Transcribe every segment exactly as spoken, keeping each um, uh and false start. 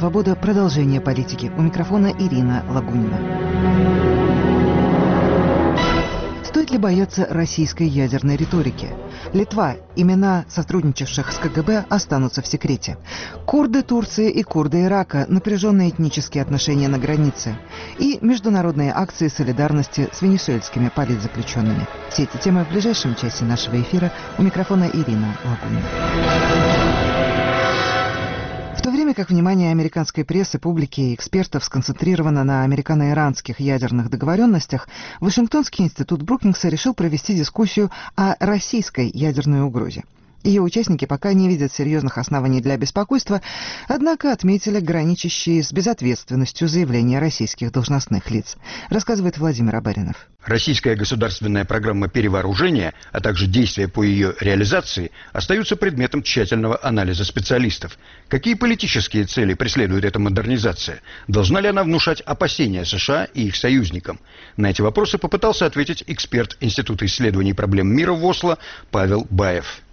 Свобода. Продолжение политики. У микрофона Ирина Лагунина. Стоит ли бояться российской ядерной риторики? Литва. Имена сотрудничавших с КГБ останутся в секрете. Курды Турции и курды Ирака. Напряженные этнические отношения на границе. И международные акции солидарности с венесуэльскими политзаключенными. Все эти темы в ближайшем часе нашего эфира. У микрофона Ирина Лагунина. В то время как внимание американской прессы, публики и экспертов сконцентрировано на американо-иранских ядерных договоренностях, Вашингтонский институт Брукингса решил провести дискуссию о российской ядерной угрозе. Ее участники пока не видят серьезных оснований для беспокойства, однако отметили граничащие с безответственностью заявления российских должностных лиц, рассказывает Владимир Абаринов. Российская государственная программа перевооружения, а также действия по ее реализации остаются предметом тщательного анализа специалистов. Какие политические цели преследует эта модернизация? Должна ли она внушать опасения США и их союзникам? На эти вопросы попытался ответить эксперт Института исследований проблем мира в Осло Павел Баев.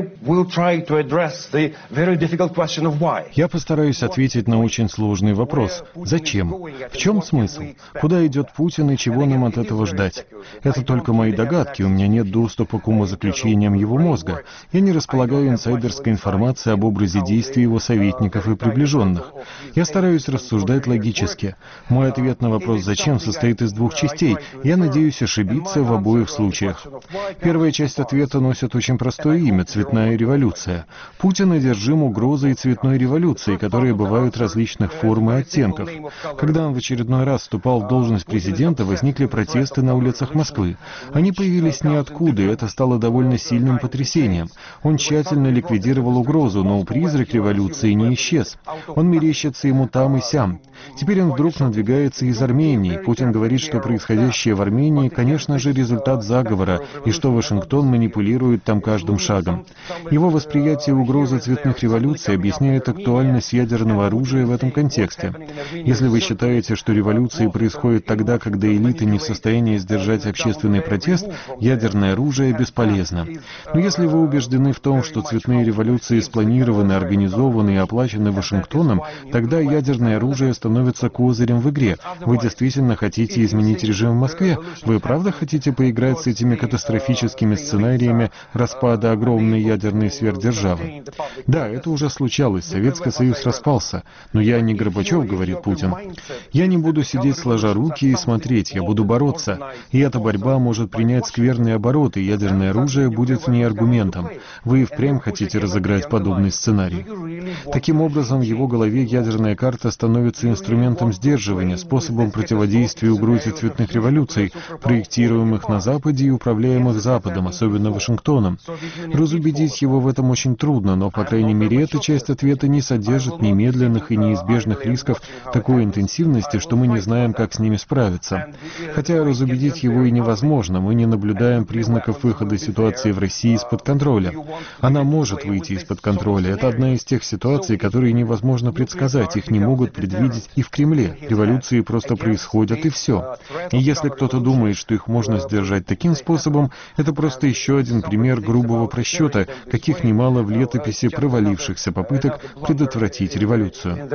Я постараюсь ответить на очень сложный вопрос. Зачем? В чем смысл? Куда идет Путин и чего нам от этого ждать? Это только мои догадки, у меня нет доступа к умозаключениям его мозга. Я не располагаю инсайдерской информацией об образе действий его советников и приближенных. Я стараюсь рассуждать логически. Мой ответ на вопрос «зачем» состоит из двух частей. Я надеюсь ошибиться в обоих случаях. Первая часть ответа носит очень простое имя. Цветная революция. Путин одержим угрозой цветной революции, которые бывают различных форм и оттенков. Когда он в очередной раз вступал в должность президента, возникли протесты на улицах Москвы. Они появились ниоткуда, и это стало довольно сильным потрясением. Он тщательно ликвидировал угрозу, но призрак революции не исчез. Он мерещится ему там и сям. Теперь он вдруг надвигается из Армении. Путин говорит, что происходящее в Армении, конечно же, результат заговора, и что Вашингтон манипулирует там каждым шагом. Его восприятие угрозы цветных революций объясняет актуальность ядерного оружия в этом контексте. Если вы считаете, что революции происходят тогда, когда элита не в состоянии сдержать общественный протест, ядерное оружие бесполезно. Но если вы убеждены в том, что цветные революции спланированы, организованы и оплачены Вашингтоном, тогда ядерное оружие становится козырем в игре. Вы действительно хотите изменить режим в Москве? Вы правда хотите поиграть с этими катастрофическими сценариями распада огромной ядерной сверхдержавы? Да, это уже случалось, Советский Союз распался. Но я не Горбачев, говорит Путин. Я не буду сидеть сложа руки и смотреть, я буду бороться. И эта борьба может принять скверные обороты, ядерное оружие будет не аргументом. Вы и впрямь хотите разыграть подобный сценарий. Таким образом, в его голове ядерная карта становится инструментом сдерживания, способом противодействия угрозе цветных революций, проектируемых на Западе и управляемых Западом, особенно Вашингтоном. Разубедить его в этом очень трудно, но, по крайней мере, эта часть ответа не содержит немедленных и неизбежных рисков такой интенсивности, что мы не знаем, как с ними справиться. Хотя разубедить его и невозможно, мы не наблюдаем признаков выхода ситуации в России из-под контроля. Она может выйти из-под контроля. Это одна из тех ситуаций, которые невозможно предсказать, их не могут предвидеть и в Кремле. Революции просто происходят, и все. И если кто-то думает, что их можно сдержать таким способом, это просто еще один пример грубого просчета, каких немало в летописи провалившихся попыток предотвратить революцию.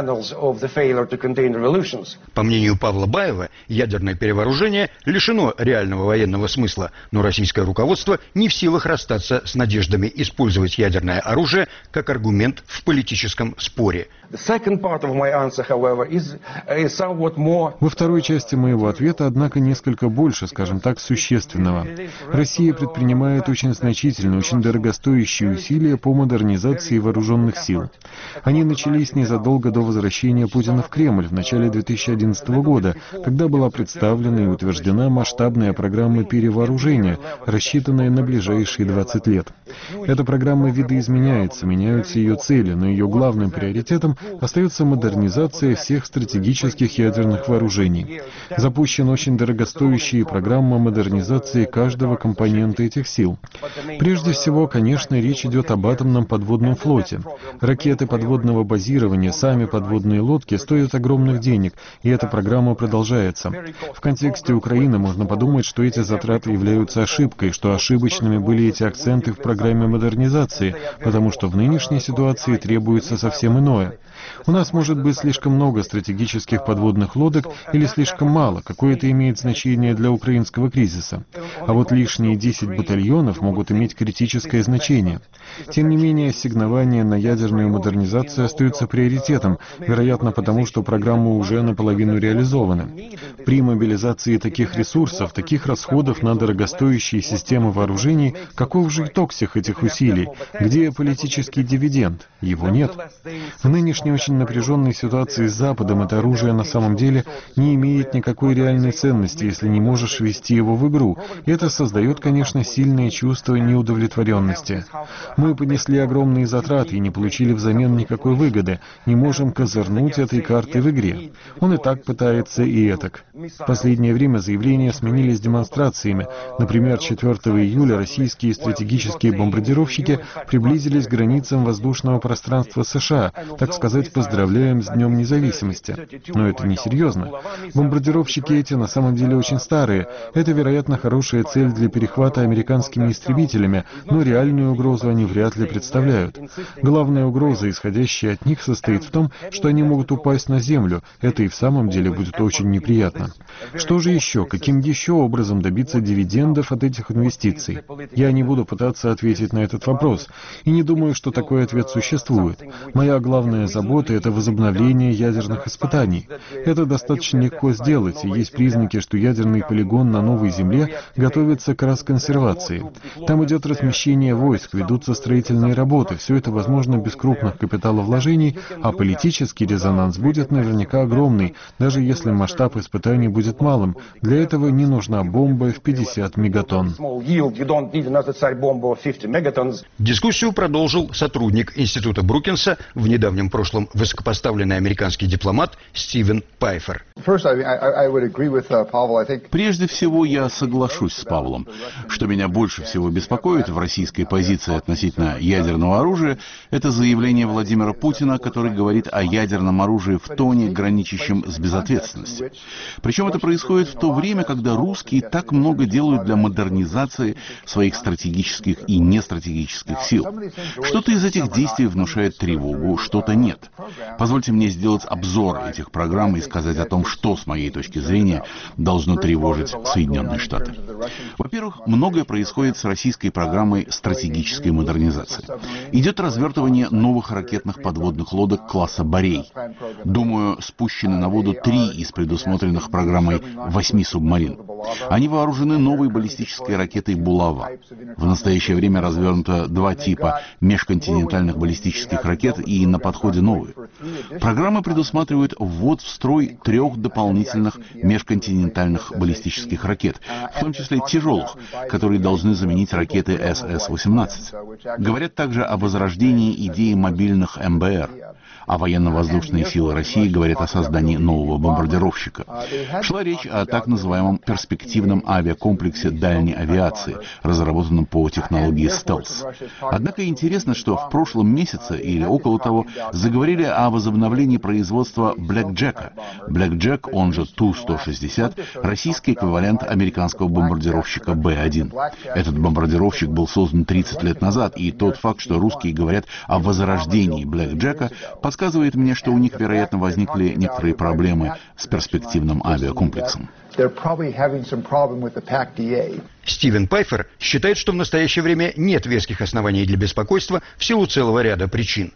По мнению Павла Баева, ядерное перевооружение лишено реального военного смысла, но российское руководство не в силах расстаться с надеждами использовать ядерное оружие как аргумент в политическом споре. Во второй части моего ответа, однако, несколько больше, скажем так, существенного. Россия предпринимает очень значительные, очень дорогостоящие усилия по модернизации вооруженных сил. Они начались незадолго до возвращения Путина в Кремль в начале две тысячи одиннадцатого года, когда была представлена и утверждена масштабная программа перевооружения, рассчитанная на ближайшие двадцать лет. Эта программа видоизменяется, меняются ее цели, но ее главным приоритетом остается модернизация всех стратегических ядерных вооружений. Запущена очень дорогостоящая программа модернизации каждого компонента этих сил. Прежде всего, конечно, речь идет об атомном подводном флоте. Ракеты подводного базирования, сами подводные лодки стоят огромных денег, и эта программа продолжается. В контексте Украины можно подумать, что эти затраты являются ошибкой, что ошибочными были эти акценты в программе модернизации, потому что в нынешней ситуации требуется совсем иное. У нас может быть слишком много стратегических подводных лодок или слишком мало, какое это имеет значение для украинского кризиса. А вот лишние десять батальонов могут иметь критическое значение. Тем не менее, ассигнования на ядерную модернизацию остаются приоритетом, вероятно потому, что программа уже наполовину реализована. При мобилизации таких ресурсов, таких расходов на дорогостоящие системы вооружений, каков же итог всех этих усилий? Где политический дивиденд? Его нет. В нынешней очень напряженной ситуации с Западом это оружие на самом деле не имеет никакой реальной ценности, если не можешь ввести его в игру. И это создает, конечно, сильное чувство неудовлетворенности. Мы понесли огромные затраты и не получили взамен никакой выгоды. Не можем козырнуть этой картой в игре. Он и так пытается, и этак. В последнее время заявления сменились демонстрациями. Например, четвёртого июля российские стратегические бомбардировщики приблизились к границам воздушного пространства США, так сказать, поздравляем с Днем независимости. Но это несерьезно. Бомбардировщики эти на самом деле очень старые. Это, вероятно, хорошая цель для перехвата американскими истребителями, но реальную угрозу они вряд ли представляют. Главная угроза, исходящая от них, состоит в том, что они могут упасть на землю. Это и в самом деле будет очень неприятно. Что же еще? Каким еще образом добиться дивидендов от этих инвестиций? Я не буду пытаться ответить на этот вопрос. И не думаю, что такой ответ существует. Моя главная забота — это возобновление ядерных испытаний. Это достаточно легко сделать, и есть признаки, что ядерный полигон на Новой Земле готовится к расконсервации. Там идет размещение войск, ведутся строительные работы. Все это возможно без крупных капиталовложений, а политический резонанс будет наверняка огромный, даже если масштаб испытаний будет малым. Для этого не нужна бомба в пятьдесят мегатонн. Дискуссию продолжил сотрудник Института Брукинса, в недавнем прошлом высокопоставленный американский дипломат Стивен Пайфер. Прежде всего, я соглашусь с Павлом. Что меня больше всего беспокоит в российской позиции относительно ядерного оружия, это заявление Владимира Путина, который говорит о ядерном оружии в тоне, граничащем с безответственностью. Причем это происходит в то время, когда русские так много делают для модернизации своих стратегических и нестратегических сил. Что-то из этих действий внушает тревогу, что-то нет. Позвольте мне сделать обзор этих программ и сказать о том, что, с моей точки зрения, должно тревожить Соединенные Штаты. Во-первых, многое происходит с российской программой стратегической модернизации. Идет развертывание новых ракетных подводных лодок класса «Борей». Думаю, спущены на воду три из предусмотренных программой восьми субмарин. Они вооружены новой баллистической ракетой «Булава». В настоящее время развернуто два типа межконтинентальных баллистических ракет и на подходе новые. Программа предусматривает ввод в строй трех дополнительных межконтинентальных баллистических ракет, в том числе тяжелых, которые должны заменить ракеты эс эс восемнадцать. Говорят также о возрождении идеи мобильных эм бэ эр. А военно-воздушные силы России говорят о создании нового бомбардировщика. Шла речь о так называемом перспективном авиакомплексе дальней авиации, разработанном по технологии стелс. Однако интересно, что в прошлом месяце или около того заговорили о возобновлении производства Блэкджека. Блэкджек, он же Ту сто шестьдесят, российский эквивалент американского бомбардировщика Бэ один. Этот бомбардировщик был создан тридцать лет назад, и тот факт, что русские говорят о возрождении Блэкджека, подсказывает мне, что у них, вероятно, возникли некоторые проблемы с перспективным авиакомплексом. Стивен Пайфер считает, что в настоящее время нет веских оснований для беспокойства в силу целого ряда причин.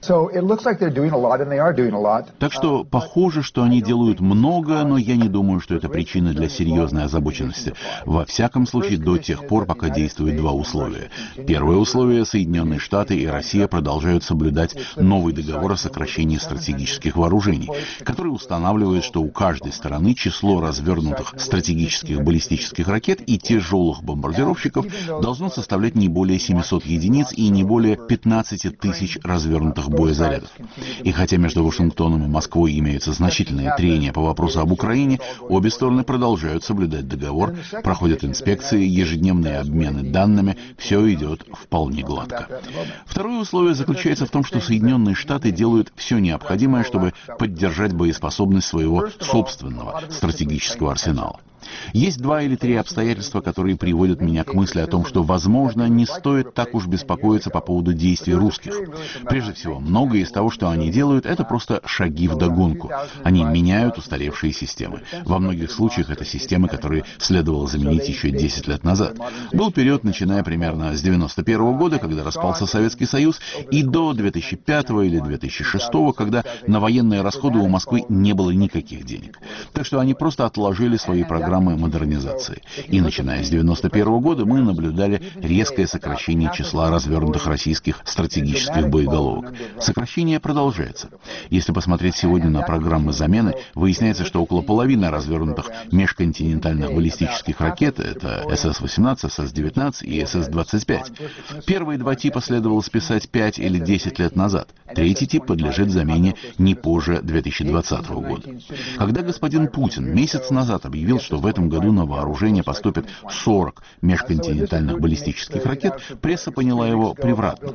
Так что похоже, что они делают много, но я не думаю, что это причина для серьезной озабоченности. Во всяком случае, до тех пор, пока действуют два условия. Первое условие — Соединенные Штаты и Россия продолжают соблюдать новый договор о сокращении стратегических вооружений, который устанавливает, что у каждой стороны число развернутых стратегических стратегических баллистических ракет и тяжелых бомбардировщиков должно составлять не более семисот единиц и не более пятнадцати тысяч развернутых боезарядов. И хотя между Вашингтоном и Москвой имеются значительные трения по вопросу об Украине, обе стороны продолжают соблюдать договор, проходят инспекции, ежедневные обмены данными, все идет вполне гладко. Второе условие заключается в том, что Соединенные Штаты делают все необходимое, чтобы поддержать боеспособность своего собственного стратегического арсенала. Есть два или три обстоятельства, которые приводят меня к мысли о том, что, возможно, не стоит так уж беспокоиться по поводу действий русских. Прежде всего, многое из того, что они делают, это просто шаги вдогонку. Они меняют устаревшие системы. Во многих случаях это системы, которые следовало заменить еще десять лет назад. Был период, начиная примерно с девяносто первого года, когда распался Советский Союз, и до две тысячи пятого или две тысячи шестого, когда на военные расходы у Москвы не было никаких денег. Так что они просто отложили свои программы модернизации. И начиная с девяносто первого года мы наблюдали резкое сокращение числа развернутых российских стратегических боеголовок. Сокращение продолжается. Если посмотреть сегодня на программы замены, выясняется, что около половины развернутых межконтинентальных баллистических ракет — это эс эс восемнадцать, эс эс девятнадцать и эс эс двадцать пять. Первые два типа следовало списать пять или десять лет назад. Третий тип подлежит замене не позже две тысячи двадцатого года. Когда господин Путин месяц назад объявил, что в этом году на вооружение поступит сорок межконтинентальных баллистических ракет, пресса поняла его превратно.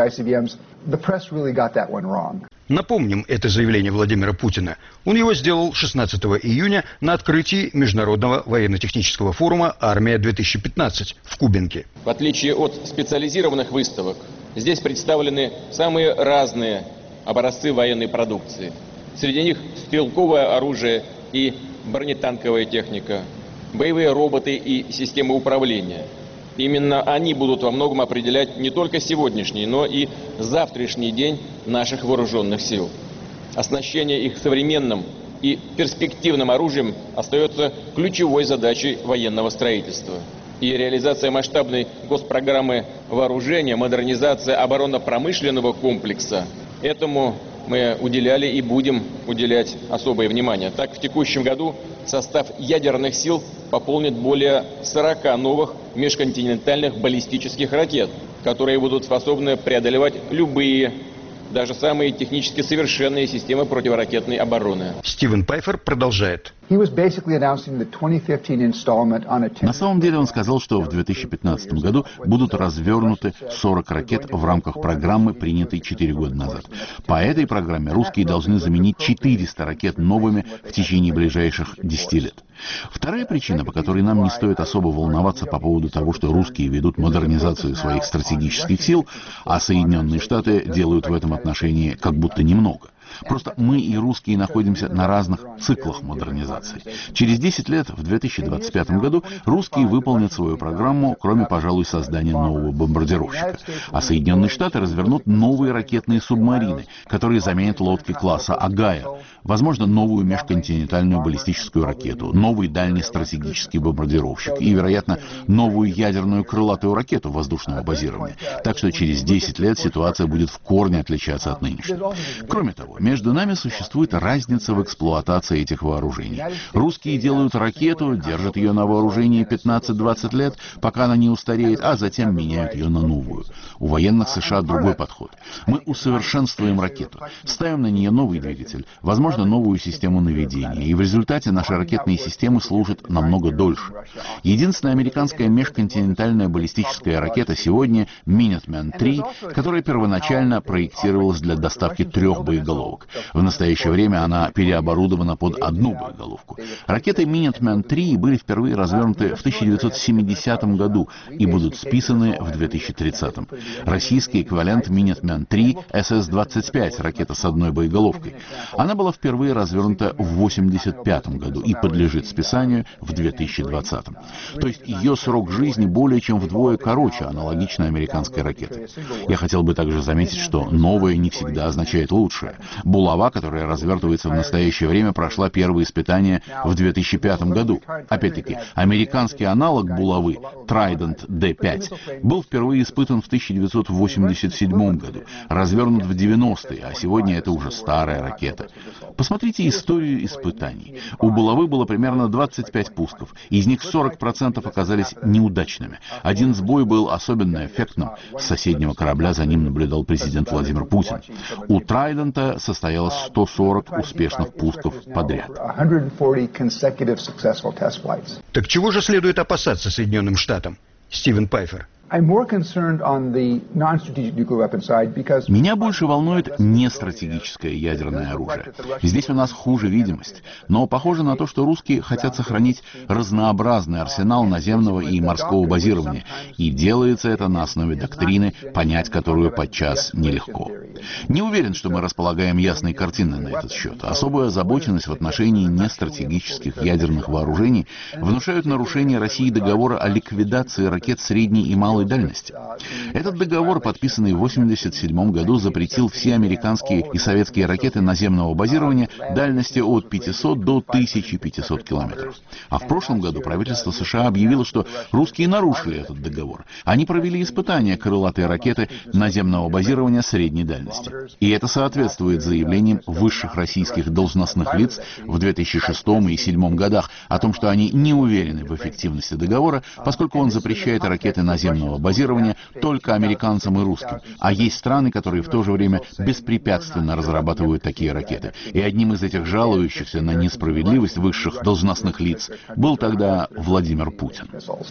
Напомним это заявление Владимира Путина. Он его сделал шестнадцатого июня на открытии Международного военно-технического форума «Армия-две тысячи пятнадцать» в Кубинке. В отличие от специализированных выставок, здесь представлены самые разные образцы военной продукции. Среди них стрелковое оружие и бронетанковая техника, боевые роботы и системы управления. Именно они будут во многом определять не только сегодняшний, но и завтрашний день наших вооруженных сил. Оснащение их современным и перспективным оружием остается ключевой задачей военного строительства. И реализация масштабной госпрограммы вооружения, модернизация оборонно-промышленного комплекса — этому мы уделяли и будем уделять особое внимание. Так, в текущем году состав ядерных сил пополнит более сорока новых межконтинентальных баллистических ракет, которые будут способны преодолевать любые, даже самые технически совершенные системы противоракетной обороны. Стивен Пайфер продолжает. На самом деле он сказал, что в две тысячи пятнадцатом году будут развернуты сорок ракет в рамках программы, принятой четыре года назад. По этой программе русские должны заменить четыреста ракет новыми в течение ближайших десяти лет. Вторая причина, по которой нам не стоит особо волноваться по поводу того, что русские ведут модернизацию своих стратегических сил, а Соединенные Штаты делают в этом отношении как будто немного. Просто мы и русские находимся на разных циклах модернизации. Через десять лет, в две тысячи двадцать пятом году, русские выполнят свою программу, кроме, пожалуй, создания нового бомбардировщика. А Соединенные Штаты развернут новые ракетные субмарины, которые заменят лодки класса «Агайл». Возможно, новую межконтинентальную баллистическую ракету, новый дальний стратегический бомбардировщик и, вероятно, новую ядерную крылатую ракету воздушного базирования. Так что через десять лет ситуация будет в корне отличаться от нынешней. Кроме того, между нами существует разница в эксплуатации этих вооружений. Русские делают ракету, держат ее на вооружении пятнадцать-двадцать лет, пока она не устареет, а затем меняют ее на новую. У военных США другой подход. Мы усовершенствуем ракету, ставим на нее новый двигатель, возможно, новую систему наведения, и в результате наши ракетные системы служат намного дольше. Единственная американская межконтинентальная баллистическая ракета сегодня — Minuteman три, которая первоначально проектировалась для доставки трех боеголовок. В настоящее время она переоборудована под одну боеголовку. Ракеты Minuteman три были впервые развернуты в тысяча девятьсот семидесятом году и будут списаны в две тысячи тридцатом. Российский эквивалент Minuteman три — эс эс двадцать пять, ракета с одной боеголовкой. Она была впервые развернута в восемьдесят пятом году и подлежит списанию в две тысячи двадцатом. То есть ее срок жизни более чем вдвое короче аналогичной американской ракеты. Я хотел бы также заметить, что новое не всегда означает лучшее. Булава, которая развертывается в настоящее время, прошла первые испытания в две тысячи пятом году. Опять-таки, американский аналог булавы Trident Д пять был впервые испытан в тысяча девятьсот восемьдесят седьмом году, развернут в девяностые, а сегодня это уже старая ракета. Посмотрите историю испытаний. У булавы было примерно двадцать пять пусков, из них сорок процентов оказались неудачными. Один сбой был особенно эффектным. С соседнего корабля за ним наблюдал президент Владимир Путин. У Трайдента состоялось сто сорок успешных пусков подряд. Так чего же следует опасаться Соединенным Штатам? Стивен Пайфер. Меня больше волнует нестратегическое ядерное оружие. Здесь у нас хуже видимость. Но похоже на то, что русские хотят сохранить разнообразный арсенал наземного и морского базирования. И делается это на основе доктрины, понять которую подчас нелегко. Не уверен, что мы располагаем ясной картиной на этот счет. Особую озабоченность в отношении нестратегических ядерных вооружений внушают нарушение России договора о ликвидации ракет средней и малой дальности. Этот договор, подписанный в восемьдесят седьмом году, запретил все американские и советские ракеты наземного базирования дальности от пятисот до тысячи пятисот километров. А в прошлом году правительство США объявило, что русские нарушили этот договор. Они провели испытания крылатой ракеты наземного базирования средней дальности. И это соответствует заявлениям высших российских должностных лиц в две тысячи шестом и две тысячи седьмом годах о том, что они не уверены в эффективности договора, поскольку он запрещает ракеты наземного базирования только американцам и русским. А есть страны, которые в то же время беспрепятственно разрабатывают такие ракеты. И одним из этих жалующихся на несправедливость высших должностных лиц был тогда Владимир Путин.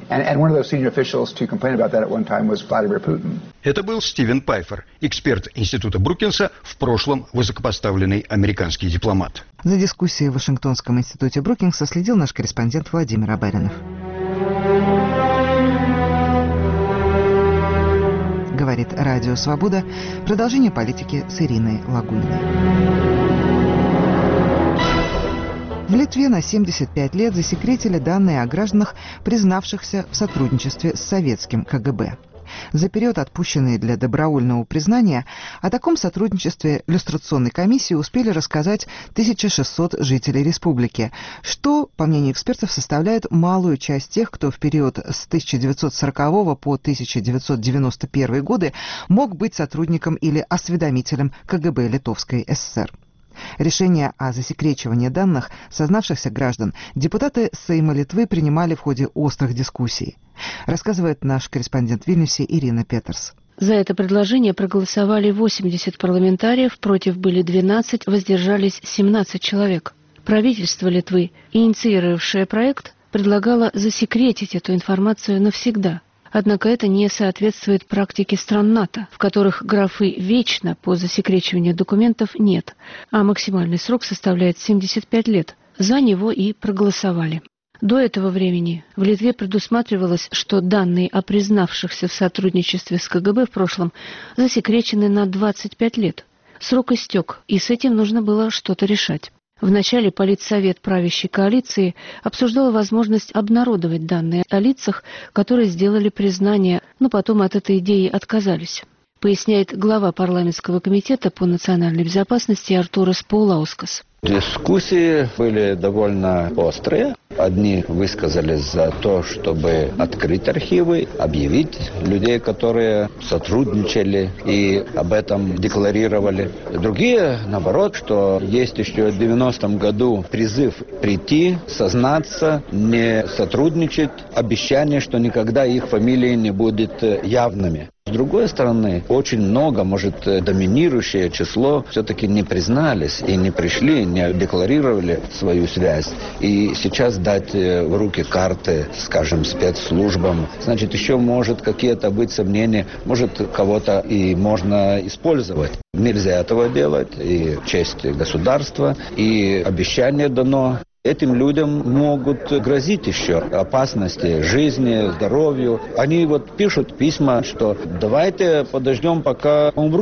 Это был Стивен Пайфер, эксперт Института Брукинса, в прошлом высокопоставленный американский дипломат. За дискуссией в Вашингтонском институте Брукинса следил наш корреспондент Владимир Абаринов. Говорит Радио Свобода. Продолжение политики с Ириной Лагуниной. В Литве на семьдесят пять лет засекретили данные о гражданах, признавшихся в сотрудничестве с советским ка гэ бэ. За период, отпущенный для добровольного признания, о таком сотрудничестве люстрационной комиссии успели рассказать тысяча шестьсот жителей республики, что, по мнению экспертов, составляет малую часть тех, кто в период с тысяча девятьсот сорокового по тысяча девятьсот девяносто первый годы мог быть сотрудником или осведомителем ка гэ бэ Литовской эс эс эр. Решение о засекречивании данных сознавшихся граждан депутаты Сейма Литвы принимали в ходе острых дискуссий, рассказывает наш корреспондент в Вильнюсе Ирина Петерс. За это предложение проголосовали восемьдесят парламентариев, против были двенадцать, воздержались семнадцать человек. Правительство Литвы, инициировавшее проект, предлагало засекретить эту информацию навсегда. Однако это не соответствует практике стран НАТО, в которых графы «вечно» по засекречиванию документов нет, а максимальный срок составляет семьдесят пять лет. За него и проголосовали. До этого времени в Литве предусматривалось, что данные о признавшихся в сотрудничестве с ка гэ бэ в прошлом засекречены на двадцать пять лет. Срок истек, и с этим нужно было что-то решать. Вначале Политсовет правящей коалиции обсуждал возможность обнародовать данные о лицах, которые сделали признание, но потом от этой идеи отказались. Поясняет глава парламентского комитета по национальной безопасности Артурас Паулаускас. Дискуссии были довольно острые. Одни высказались за то, чтобы открыть архивы, объявить людей, которые сотрудничали и об этом декларировали. Другие, наоборот, что есть еще в девяностом году призыв прийти, сознаться, не сотрудничать, обещание, что никогда их фамилии не будут явными. С другой стороны, очень много, может, доминирующее число все-таки не признались и не пришли, не декларировали свою связь. И сейчас дать в руки карты, скажем, спецслужбам, значит, еще может какие-то быть сомнения, может, кого-то и можно использовать. Нельзя этого делать, и честь государства, и обещание дано. Этим людям могут грозить еще опасности жизни, здоровью. Они вот пишут письма, что давайте подождем, пока умру.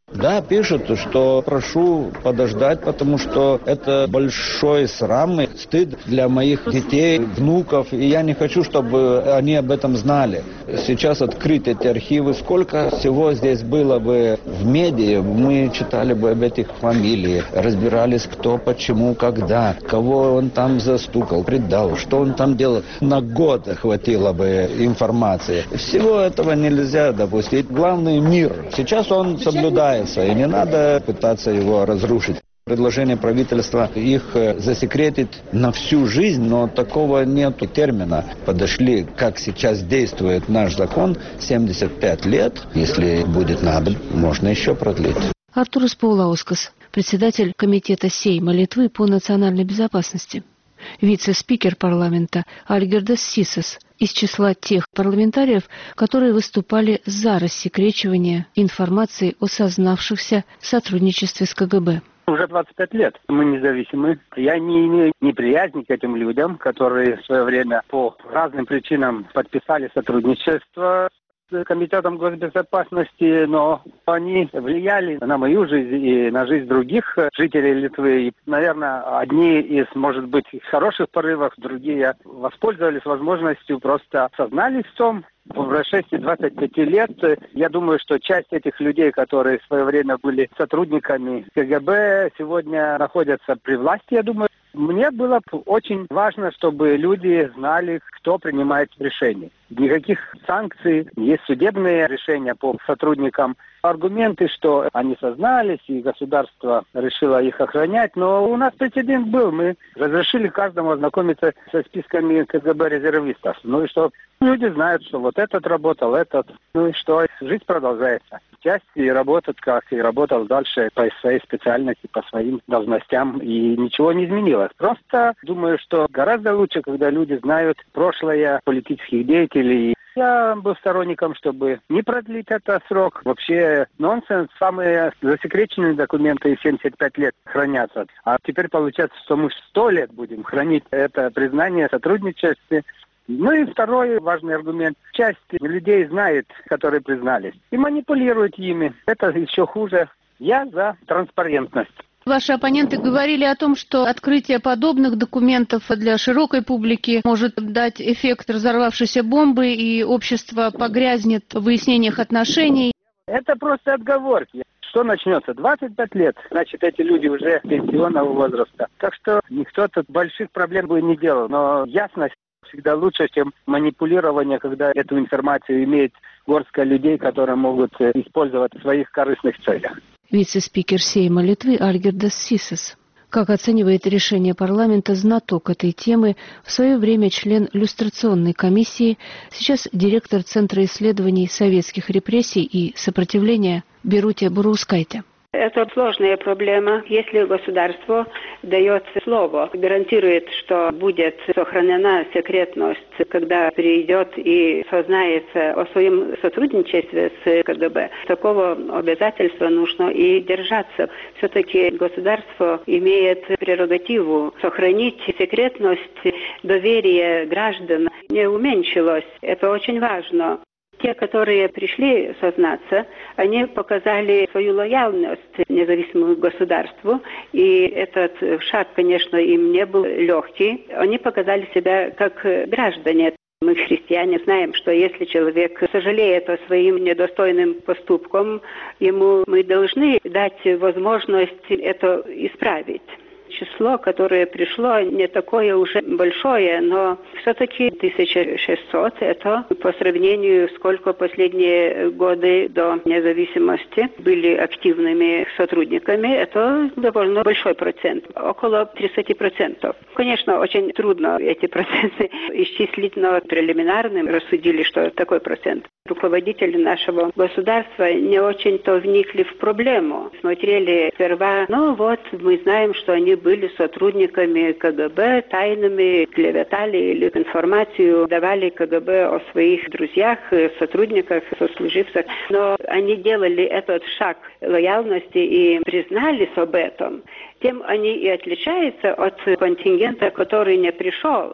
Да, пишут, что прошу подождать, потому что это большой срам и стыд для моих детей, внуков, и я не хочу, чтобы они об этом знали. Сейчас открыть эти архивы, сколько всего здесь было бы в медиа, мы читали бы об этих фамилиях, разбирались, кто, почему, когда, кого он там застукал, предал, что он там делал. На год хватило бы информации. Всего этого нельзя допустить. Главный мир. Сейчас он соблюдает. И не надо пытаться его разрушить. Предложение правительства их засекретить на всю жизнь, но такого нет термина. Подошли, как сейчас действует наш закон, семьдесят пять лет. Если будет надо, можно еще продлить. Артурас Паулаускас, председатель Комитета Сейма Литвы по национальной безопасности. Вице-спикер парламента Альгердас Сисас из числа тех парламентариев, которые выступали за рассекречивание информации о сознавшихся в сотрудничестве с ка гэ бэ. Уже двадцать пять лет мы независимы. Я не имею неприязни к этим людям, которые в свое время по разным причинам подписали сотрудничество с Комитетом госбезопасности, но они влияли на мою жизнь и на жизнь других жителей Литвы. И, наверное, одни из, может быть, хороших порывов, другие воспользовались возможностью, просто сознались в том. В прошествии двадцати пяти лет, я думаю, что часть этих людей, которые в свое время были сотрудниками ка гэ бэ, сегодня находятся при власти, я думаю. Мне было очень важно, чтобы люди знали, кто принимает решения. Никаких санкций, есть судебные решения по сотрудникам. Аргументы, что они сознались, и государство решило их охранять. Но у нас прецедент был. Мы разрешили каждому ознакомиться со списками ка гэ бэ резервистов. Ну и что? Люди знают, что вот этот работал, этот. Ну и что? Жизнь продолжается. Части работают, как и работал дальше по своей специальности, по своим должностям. И ничего не изменилось. Просто думаю, что гораздо лучше, когда люди знают прошлое политических деятелей. Я был сторонником, чтобы не продлить этот срок. Вообще нонсенс. Самые засекреченные документы семьдесят пять лет хранятся. А теперь получается, что мы сто лет будем хранить это признание сотрудничества. Ну и второй важный аргумент. Часть людей знает, которые признались, и манипулируют ими. Это еще хуже. Я за транспарентность. Ваши оппоненты говорили о том, что открытие подобных документов для широкой публики может дать эффект разорвавшейся бомбы, и общество погрязнет в выяснениях отношений. Это просто отговорки. Что начнется? двадцать пять лет. Значит, эти люди уже пенсионного возраста. Так что никто тут больших проблем бы не делал. Но ясность всегда лучше, чем манипулирование, когда эту информацию имеет горстка людей, которые могут использовать в своих корыстных целях. Вице-спикер Сейма Литвы Альгердас Сисас. Как оценивает решение парламента знаток этой темы, в свое время член люстрационной комиссии, сейчас директор Центра исследований советских репрессий и сопротивления Берутия Бурускайте. Это сложная проблема. Если государство дает слово, гарантирует, что будет сохранена секретность, когда придет и сознается о своем сотрудничестве с ка гэ бэ, такого обязательства нужно и держаться. Все-таки государство имеет прерогативу сохранить секретность, доверие граждан не уменьшилось. Это очень важно. Те, которые пришли сознаться, они показали свою лояльность независимому государству, и этот шаг, конечно, им не был легкий. Они показали себя как граждане. Мы, христиане, знаем, что если человек сожалеет о своим недостойным поступком, ему мы должны дать возможность это исправить. Число, которое пришло, не такое уже большое, но все-таки тысяча шестьсот – это по сравнению, сколько последние годы до независимости были активными сотрудниками, это довольно большой процент, около тридцать процентов. Конечно, очень трудно эти проценты исчислить, но прелиминарным рассудили, что такой процент. Руководители нашего государства не очень-то вникли в проблему. Смотрели сперва, ну вот, мы знаем, что они были сотрудниками ка гэ бэ, тайными, клеветали или информацию давали ка гэ бэ о своих друзьях, сотрудниках, сослуживцах. Но они делали этот шаг лояльности и признались об этом. Тем они и отличаются от контингента, который не пришел.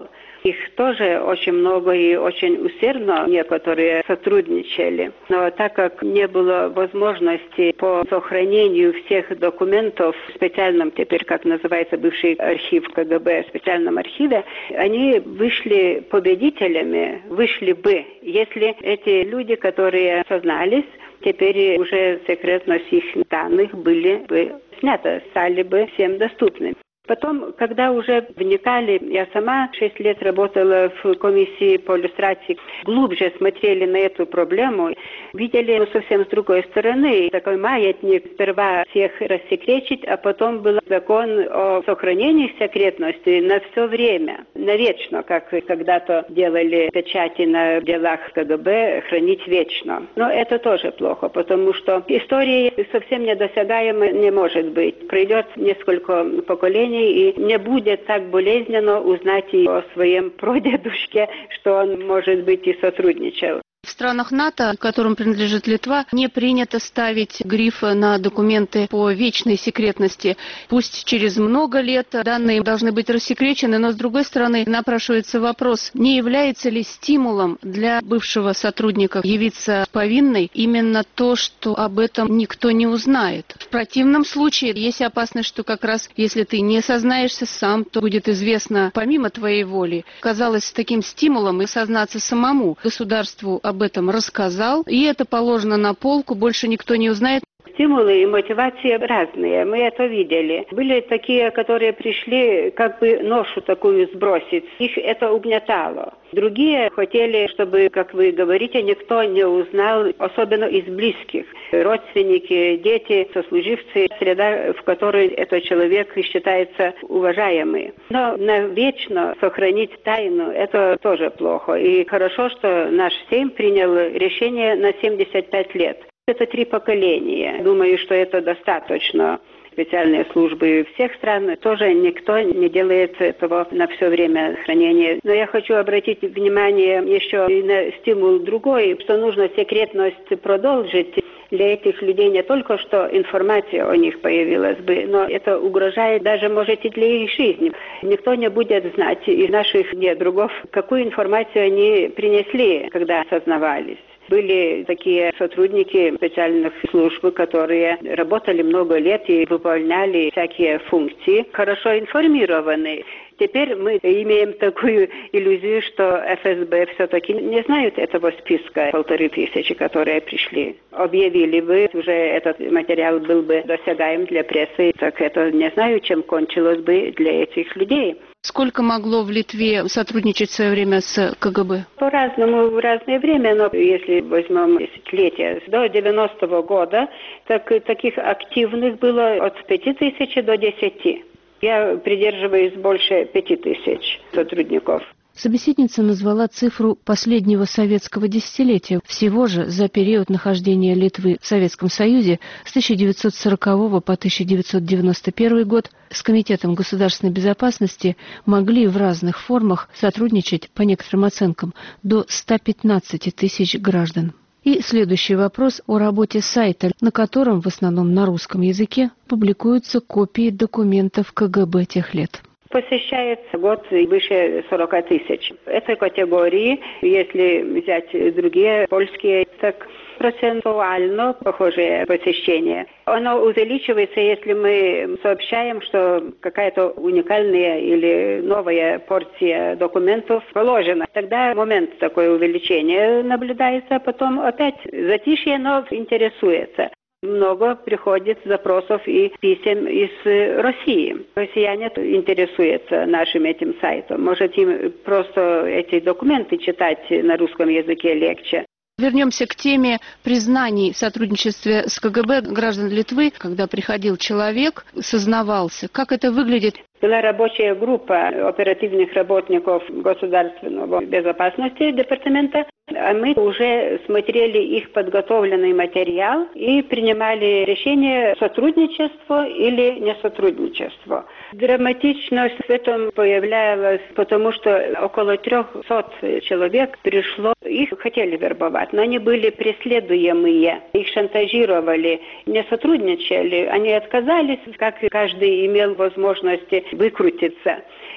Их тоже очень много и очень усердно некоторые сотрудничали. Но так как не было возможности по сохранению всех документов в специальном, теперь как называется бывший архив КГБ, в специальном архиве, они вышли победителями, вышли бы, если эти люди, которые сознались, теперь уже секретность их данных были бы снята, стали бы всем доступны. Потом, когда уже вникали, я сама шесть лет работала в комиссии по иллюстрации, глубже смотрели на эту проблему, видели ну, совсем с другой стороны. Такой маятник сперва всех рассекречить, а потом был закон о сохранении секретности на все время, навечно, как когда-то делали печати на делах КГБ, хранить вечно. Но это тоже плохо, потому что история совсем недосягаема не может быть. Пройдет несколько поколений, и не будет так болезненно узнать и о своем прадедушке, что он, может быть, и сотрудничал. В странах НАТО, которым принадлежит Литва, не принято ставить гриф на документы по вечной секретности. Пусть через много лет данные должны быть рассекречены, но с другой стороны напрашивается вопрос, не является ли стимулом для бывшего сотрудника явиться повинной именно то, что об этом никто не узнает. В противном случае есть опасность, что как раз если ты не сознаешься сам, то будет известно помимо твоей воли. Казалось таким стимулом и сознаться самому государству об об этом рассказал, и это положено на полку, больше никто не узнает. Стимулы и мотивации разные, мы это видели. Были такие, которые пришли как бы ношу такую сбросить, их это угнетало. Другие хотели, чтобы, как вы говорите, никто не узнал, особенно из близких. Родственники, дети, сослуживцы, среда, в которой этот человек считается уважаемым. Но навечно сохранить тайну, это тоже плохо. И хорошо, что наш Сейм принял решение на семьдесят пять лет. Это три поколения. Думаю, что это достаточно. Специальные службы всех стран тоже никто не делает этого на все время хранения. Но я хочу обратить внимание еще и на стимул другой, что нужно секретность продолжить. Для этих людей не только что информация о них появилась бы, но это угрожает даже, может, и для их жизни. Никто не будет знать из наших недругов, какую информацию они принесли, когда сознавались. Были такие сотрудники специальных служб, которые работали много лет и выполняли всякие функции, хорошо информированы. Теперь мы имеем такую иллюзию, что эф эс бэ все-таки не знают этого списка полторы тысячи, которые пришли. Объявили бы, уже этот материал был бы досягаем для прессы, так это не знаю, чем кончилось бы для этих людей. Сколько могло в Литве сотрудничать в свое время с ка гэ бэ? По-разному, в разное время, но если возьмем десятилетие, до девяностого года, так таких активных было от пяти тысяч до десяти. Я придерживаюсь больше пяти тысяч сотрудников. Собеседница назвала цифру последнего советского десятилетия. Всего же за период нахождения Литвы в Советском Союзе с тысяча девятьсот сорокового по тысяча девятьсот девяносто первый год с Комитетом государственной безопасности могли в разных формах сотрудничать, по некоторым оценкам, до ста пятнадцати тысяч граждан. И следующий вопрос о работе сайта, на котором в основном на русском языке публикуются копии документов ка гэ бэ тех лет. Посещается год выше сорока тысяч. Это категории, если взять другие польские, так процентуально похожее посещение. Оно увеличивается, если мы сообщаем, что какая-то уникальная или новая порция документов положена. Тогда момент такое увеличение наблюдается, а потом опять затишье, но интересуется. Много приходит запросов и писем из России. Россияне интересуются нашим этим сайтом. Может, им просто эти документы читать на русском языке легче. Вернемся к теме признаний в сотрудничестве с ка гэ бэ граждан Литвы, когда приходил человек, сознавался. Как это выглядит? Была рабочая группа оперативных работников государственного безопасности департамента, а мы уже смотрели их подготовленный материал и принимали решение сотрудничество или не сотрудничество. Драматичность в этом появлялась, потому что около трехсот человек пришло, их хотели вербовать, но они были преследуемые, их шантажировали, не сотрудничали, они отказались, как каждый имел возможность выкрутиться.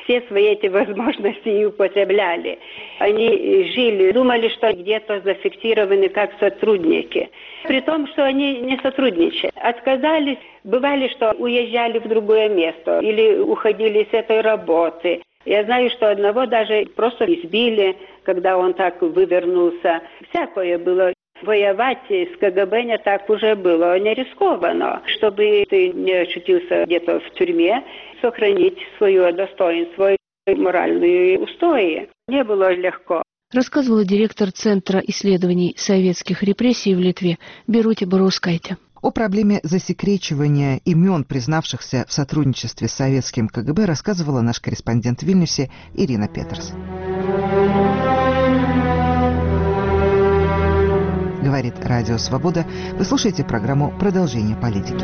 все свои эти возможности и употребляли. Они жили, думали, что где-то зафиксированы как сотрудники. При том, что они не сотрудничали. Отказались, бывали, что уезжали в другое место или уходили с этой работы. Я знаю, что одного даже просто избили, когда он так вывернулся. Всякое было. Воевать с КГБ не так уже было, не рискованно. Чтобы ты не очутился где-то в тюрьме, сохранить свое достоинство и моральные устои. Не было легко. Рассказывала директор Центра исследований советских репрессий в Литве Бирути Барускайте. О проблеме засекречивания имен, признавшихся в сотрудничестве с советским КГБ, рассказывала наш корреспондент в Вильнюсе Ирина Петерс. Говорит Радио Свобода. Вы слушаете программу «Продолжение политики».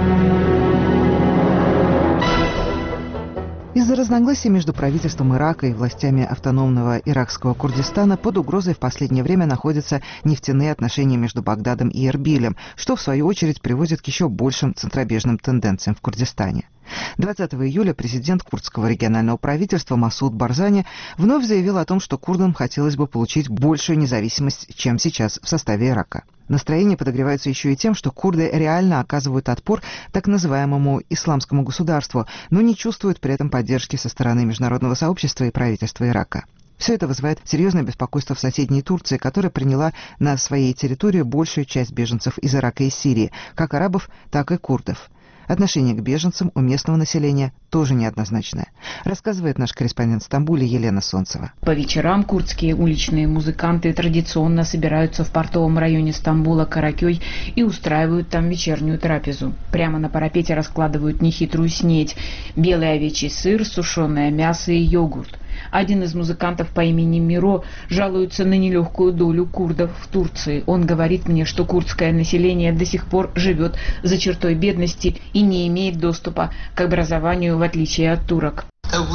Из-за разногласий между правительством Ирака и властями автономного иракского Курдистана под угрозой в последнее время находятся нефтяные отношения между Багдадом и Эрбилем, что в свою очередь приводит к еще большим центробежным тенденциям в Курдистане. двадцатого июля президент курдского регионального правительства Масуд Барзани вновь заявил о том, что курдам хотелось бы получить большую независимость, чем сейчас в составе Ирака. Настроение подогревается еще и тем, что курды реально оказывают отпор так называемому исламскому государству, но не чувствуют при этом поддержки со стороны международного сообщества и правительства Ирака. Все это вызывает серьезное беспокойство в соседней Турции, которая приняла на своей территории большую часть беженцев из Ирака и Сирии, как арабов, так и курдов. Отношение к беженцам у местного населения тоже неоднозначное, рассказывает наш корреспондент в Стамбуле Елена Солнцева. По вечерам курдские уличные музыканты традиционно собираются в портовом районе Стамбула Каракёй и устраивают там вечернюю трапезу. Прямо на парапете раскладывают нехитрую снедь: белый овечий сыр, сушеное мясо и йогурт. Один из музыкантов по имени Миро жалуется на нелегкую долю курдов в Турции. Он говорит мне, что курдское население до сих пор живет за чертой бедности и не имеет доступа к образованию, в отличие от турок.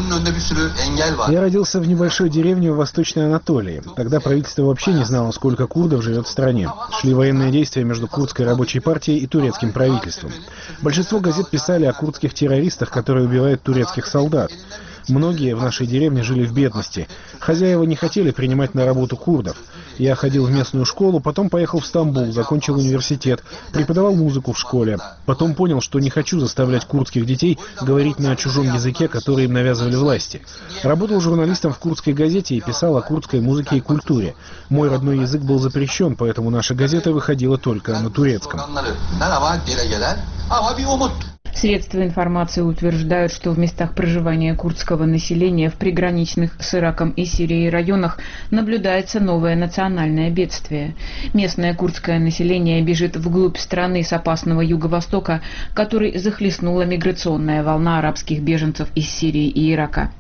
Я родился в небольшой деревне в Восточной Анатолии. Тогда правительство вообще не знало, сколько курдов живет в стране. Шли военные действия между курдской рабочей партией и турецким правительством. Большинство газет писали о курдских террористах, которые убивают турецких солдат. Многие в нашей деревне жили в бедности. Хозяева не хотели принимать на работу курдов. Я ходил в местную школу, потом поехал в Стамбул, закончил университет, преподавал музыку в школе. Потом понял, что не хочу заставлять курдских детей говорить на чужом языке, который им навязывали власти. Работал журналистом в курдской газете и писал о курдской музыке и культуре. Мой родной язык был запрещен, поэтому наша газета выходила только на турецком. Средства информации утверждают, что в местах проживания курдского населения в приграничных с Ираком и Сирией районах наблюдается новое национальное бедствие. Местное курдское население бежит вглубь страны с опасного юго-востока, который захлестнула миграционная волна арабских беженцев из Сирии и Ирака.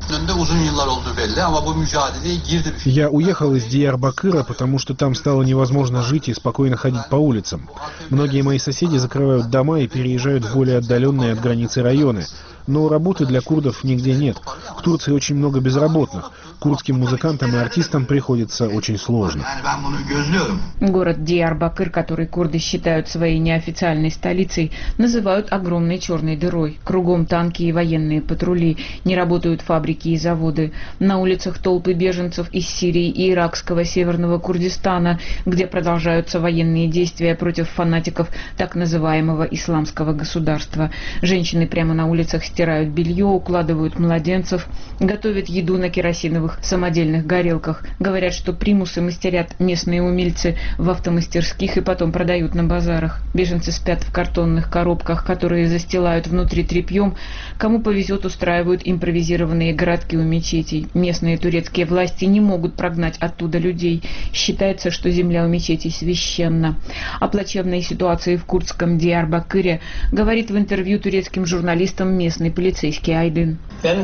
Я уехал из Диярбакыра, потому что там стало невозможно жить и спокойно ходить по улицам. Многие мои соседи закрывают дома и переезжают в более отдаленные от границы районы. Но работы для курдов нигде нет. В Турции очень много безработных. Курдским музыкантам и артистам приходится очень сложно. Город Диярбакыр, который курды считают своей неофициальной столицей, называют огромной черной дырой. Кругом танки и военные патрули, не работают фабрики и заводы. На улицах толпы беженцев из Сирии и иракского северного Курдистана, где продолжаются военные действия против фанатиков так называемого исламского государства. Женщины прямо на улицах стирают белье, укладывают младенцев, готовят еду на керосиновых самодельных горелках. Говорят, что примусы мастерят местные умельцы в автомастерских и потом продают на базарах. Беженцы спят в картонных коробках, которые застилают внутри тряпьем. Кому повезет, устраивают импровизированные городки у мечетей. Местные турецкие власти не могут прогнать оттуда людей. Считается, что земля у мечетей священна. О плачевной ситуации в курдском Диярбакыре говорит в интервью турецким журналистам местный полицейский Айдын.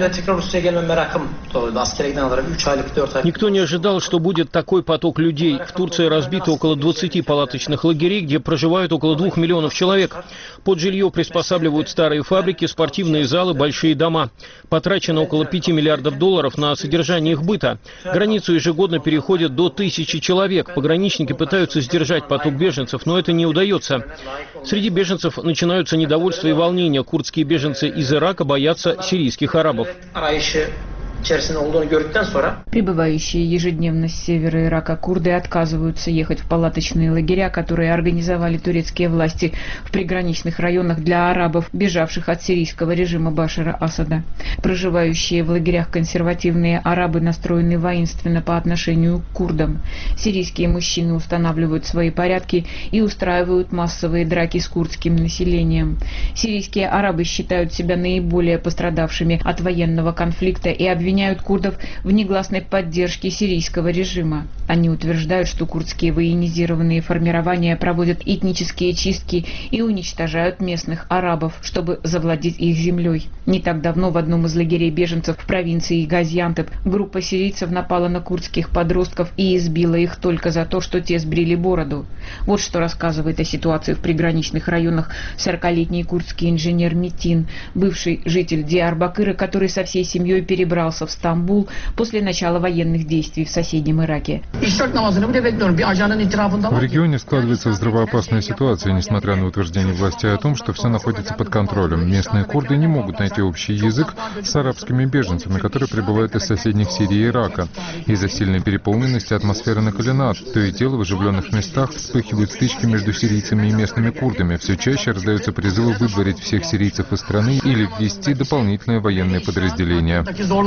Никто не ожидал, что будет такой поток людей. В Турции разбито около двадцати палаточных лагерей, где проживают около двух миллионов человек. Под жилье приспосабливают старые фабрики, спортивные залы, большие дома. Потрачено около пяти миллиардов долларов на содержание их быта. Границу ежегодно переходят до тысячи человек. Пограничники пытаются сдержать поток беженцев, но это не удается. Среди беженцев начинаются недовольство и волнения. Курдские беженцы из Ирака боятся сирийских арабов. Прибывающие ежедневно с севера Ирака курды отказываются ехать в палаточные лагеря, которые организовали турецкие власти в приграничных районах для арабов, бежавших от сирийского режима Башара Асада. Проживающие в лагерях консервативные арабы настроены воинственно по отношению к курдам. Сирийские мужчины устанавливают свои порядки и устраивают массовые драки с курдским населением. Сирийские арабы считают себя наиболее пострадавшими от военного конфликта и обвиняют курдов в негласной поддержке сирийского режима. Они утверждают, что курдские военизированные формирования проводят этнические чистки и уничтожают местных арабов, чтобы завладеть их землей. Не так давно в одном из лагерей беженцев в провинции Газиантеп группа сирийцев напала на курдских подростков и избила их только за то, что те сбрили бороду. Вот что рассказывает о ситуации в приграничных районах сорокалетний курдский инженер Метин, бывший житель Диарбакыра, который со всей семьей перебрался в Стамбул после начала военных действий в соседнем Ираке. В регионе складывается взрывоопасная ситуация, несмотря на утверждение властей о том, что все находится под контролем. Местные курды не могут найти общий язык с арабскими беженцами, которые прибывают из соседних Сирии и Ирака. Из-за сильной переполненности атмосфера накалена. То и дело в оживленных местах вспыхивают стычки между сирийцами и местными курдами. Все чаще раздаются призывы выдворить всех сирийцев из страны или ввести дополнительные военные подразделения.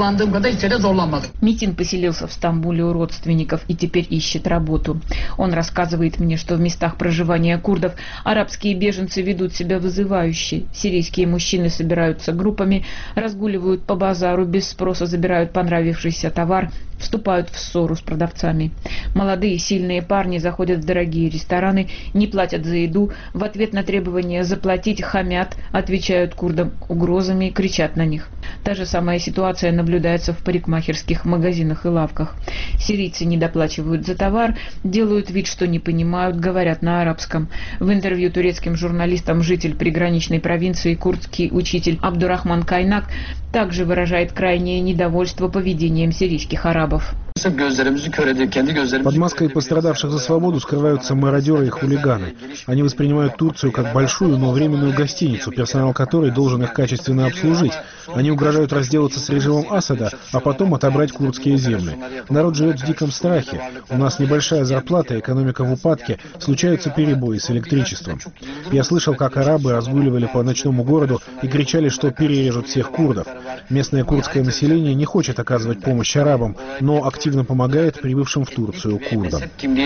Метин поселился в Стамбуле у родственников и теперь ищет работу. Он рассказывает мне, что в местах проживания курдов арабские беженцы ведут себя вызывающе. Сирийские мужчины собираются группами, разгуливают по базару, без спроса забирают понравившийся товар, вступают в ссору с продавцами. Молодые сильные парни заходят в дорогие рестораны, не платят за еду, в ответ на требование заплатить хамят, отвечают курдам угрозами, кричат на них. Та же самая ситуация наблюдается в парикмахерских магазинах и лавках. Сирийцы не доплачивают за товар, делают вид, что не понимают, говорят на арабском. В интервью турецким журналистам житель приграничной провинции, курдский учитель Абдурахман Кайнак, также выражает крайнее недовольство поведением сирийских арабов. Под маской пострадавших за свободу скрываются мародеры и хулиганы. Они воспринимают Турцию как большую, но временную гостиницу, персонал которой должен их качественно обслужить. Они угрожают разделаться с режимом Асада, а потом отобрать курдские земли. Народ живет в диком страхе. У нас небольшая зарплата, экономика в упадке, случаются перебои с электричеством. Я слышал, как арабы разгуливали по ночному городу и кричали, что перережут всех курдов. Местное курдское население не хочет оказывать помощь арабам, но активно помогает прибывшим в Турцию курдам.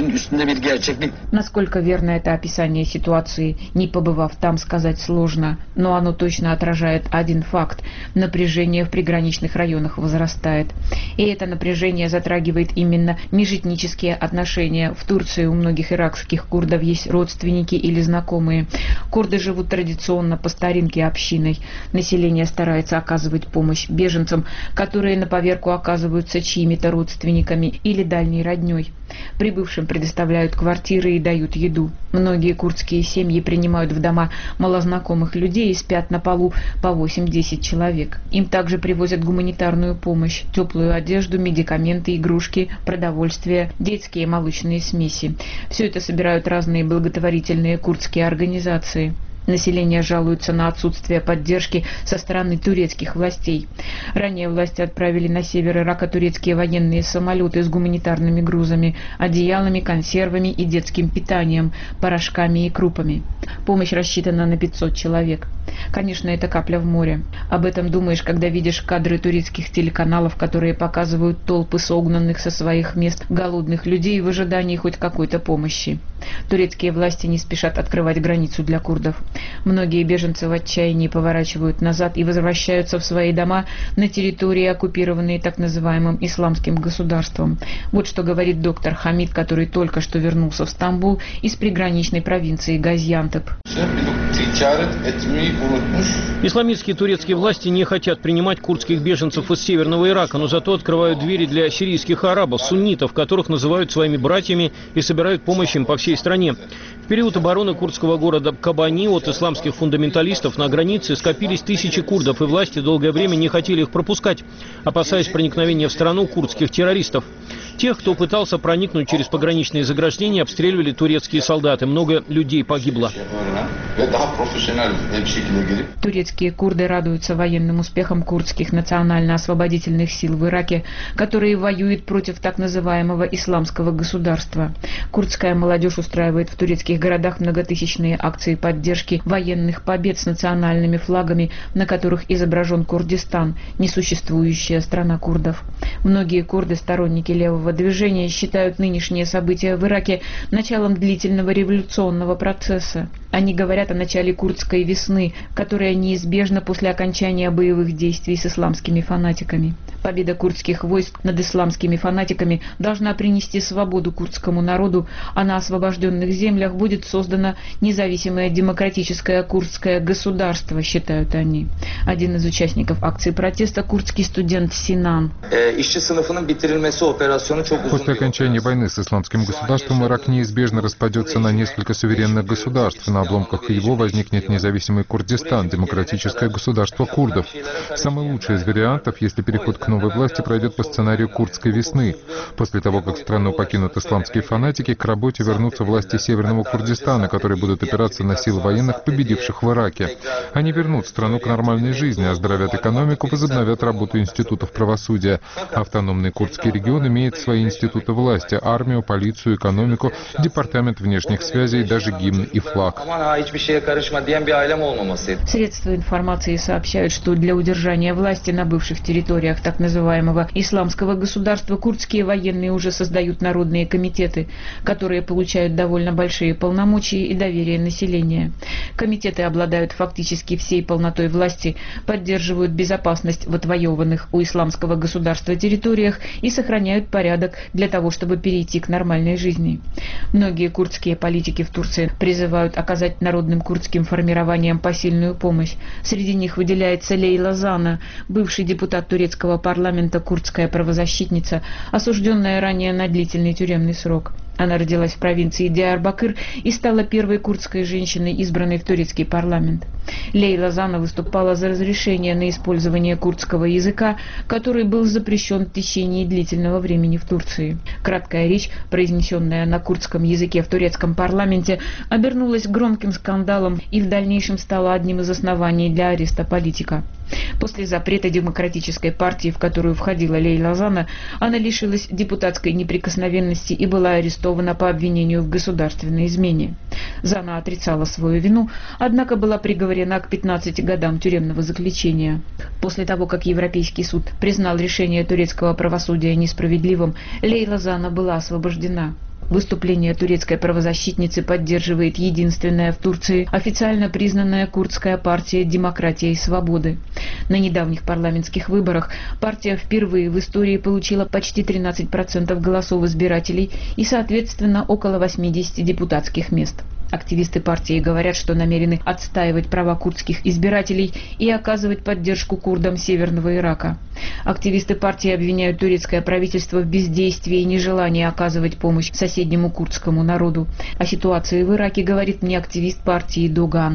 Насколько верно это описание ситуации, не побывав там, сказать сложно, но оно точно отражает один факт. Напряжение в приграничных районах возрастает. И это напряжение затрагивает именно межэтнические отношения. В Турции у многих иракских курдов есть родственники или знакомые. Курды живут традиционно по старинке общиной. Население старается оказывать помощь беженцам, которые на поверку оказываются чьими-то родственниками или дальней родней. Прибывшим предоставляют квартиры и дают еду. Многие курдские семьи принимают в дома малознакомых людей и спят на полу по восемь-десять человек. Им также привозят гуманитарную помощь, теплую одежду, медикаменты, игрушки, продовольствие, детские молочные смеси. Все это собирают разные благотворительные курдские организации. Население жалуется на отсутствие поддержки со стороны турецких властей. Ранее власти отправили на север Ирака турецкие военные самолеты с гуманитарными грузами, одеялами, консервами и детским питанием, порошками и крупами. Помощь рассчитана на пятьсот человек. Конечно, это капля в море. Об этом думаешь, когда видишь кадры турецких телеканалов, которые показывают толпы согнанных со своих мест голодных людей в ожидании хоть какой-то помощи. Турецкие власти не спешат открывать границу для курдов. Многие беженцы в отчаянии поворачивают назад и возвращаются в свои дома на территории, оккупированные так называемым исламским государством. Вот что говорит доктор Хамид, который только что вернулся в Стамбул из приграничной провинции Газиантеп. Исламистские турецкие власти не хотят принимать курдских беженцев из северного Ирака, но зато открывают двери для сирийских арабов, суннитов, которых называют своими братьями и собирают помощь им по всей стране. В период обороны курдского города Кабани от исламских фундаменталистов на границе скопились тысячи курдов, и власти долгое время не хотели их пропускать, опасаясь проникновения в страну курдских террористов. Тех, кто пытался проникнуть через пограничные заграждения, обстреливали турецкие солдаты. Много людей погибло. Турецкие курды радуются военным успехам курдских национально-освободительных сил в Ираке, которые воюют против так называемого исламского государства. Курдская молодежь устраивает в турецких городах многотысячные акции поддержки военных побед с национальными флагами, на которых изображен Курдистан, несуществующая страна курдов. Многие курды, сторонники левого движения, считают нынешние события в Ираке началом длительного революционного процесса. Они говорят о начале курдской весны, которая неизбежна после окончания боевых действий с исламскими фанатиками. Победа курдских войск над исламскими фанатиками должна принести свободу курдскому народу, а на освобожденных землях будет создано независимое демократическое курдское государство, считают они. Один из участников акции протеста — курдский студент Синан. После окончания войны с исламским государством Ирак неизбежно распадется на несколько суверенных государств. На обломках его возникнет независимый Курдистан, демократическое государство курдов. Самый лучший из вариантов, если переход к новой власти пройдет по сценарию курдской весны. После того, как страну покинут исламские фанатики, к работе вернутся власти Северного Курдистана, которые будут опираться на силы военных, победивших в Ираке. Они вернут страну к нормальной жизни, оздоровят экономику, возобновят работу институтов правосудия. Автономный курдский регион имеет свои институты власти, армию, полицию, экономику, департамент внешних связей, даже гимн и флаг. Средства информации сообщают, что для удержания власти на бывших территориях так называемого исламского государства курдские военные уже создают народные комитеты, которые получают довольно большие полномочия и доверие населения. Комитеты обладают фактически всей полнотой власти, поддерживают безопасность в отвоеванных у исламского государства территориях и сохраняют порядок для того, чтобы перейти к нормальной жизни. Многие курдские политики в Турции призывают оказать народным курдским формированиям посильную помощь. Среди них выделяется Лейла Зана, бывший депутат турецкого парламента, курдская правозащитница, осужденная ранее на длительный тюремный срок. Она родилась в провинции Диарбакыр и стала первой курдской женщиной, избранной в турецкий парламент. Лейла Зана выступала за разрешение на использование курдского языка, который был запрещен в течение длительного времени в Турции. Краткая речь, произнесенная на курдском языке в турецком парламенте, обернулась громким скандалом и в дальнейшем стала одним из оснований для ареста политика. После запрета демократической партии, в которую входила Лейла Зана, она лишилась депутатской неприкосновенности и была арестована по обвинению в государственной измене. Зана отрицала свою вину, однако была приговорена к пятнадцати годам тюремного заключения. После того, как Европейский суд признал решение турецкого правосудия несправедливым, Лейла Зана была освобождена. Выступление турецкой правозащитницы поддерживает единственная в Турции официально признанная курдская партия «Демократия и свободы». На недавних парламентских выборах партия впервые в истории получила почти тринадцать процентов голосов избирателей и, соответственно, около восьмидесяти депутатских мест. Активисты партии говорят, что намерены отстаивать права курдских избирателей и оказывать поддержку курдам Северного Ирака. Активисты партии обвиняют турецкое правительство в бездействии и нежелании оказывать помощь соседнему курдскому народу. О ситуации в Ираке говорит мне активист партии Доган.